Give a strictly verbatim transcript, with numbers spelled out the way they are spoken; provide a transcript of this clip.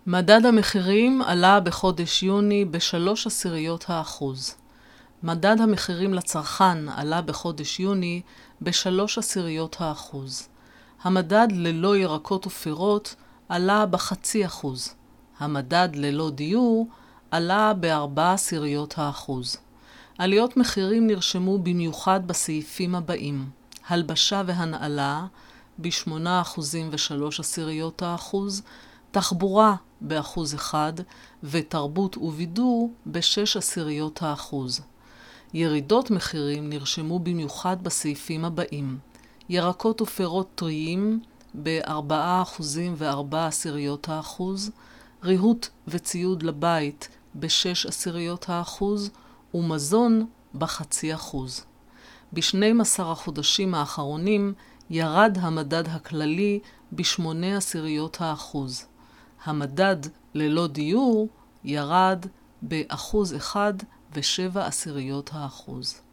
מדד המחירים עלה בחודש יוני בשלוש עשיריות האחוז. מדד המחירים לצרכן עלה בחודש יוני בשלוש עשיריות האחוז. המדד ללא ירקות ופירות עלה בחצי אחוז. המדד ללא דיור עלה בארבע עשיריות האחוז. עליות מחירים נרשמו במיוחד בסעיפים הבאים: הלבשה והנעלה בשמונה אחוזים ושלוש עשיריות האחוז, תחבורה באחוז אחד ותרבות ובידור בשש עשיריות האחוז. ירידות מחירים נרשמו במיוחד בסעיפים הבאים: ירקות ופירות טריים בארבעה אחוזים וארבע עשיריות האחוז, ריהוט וציוד לבית בשש עשיריות האחוז, ומזון בחצי אחוז. בשנים עשר החודשים האחרונים ירד המדד הכללי בשמונה עשיריות האחוז. המדד ללא דיור ירד באחוז אחד ושבע עשיריות האחוז.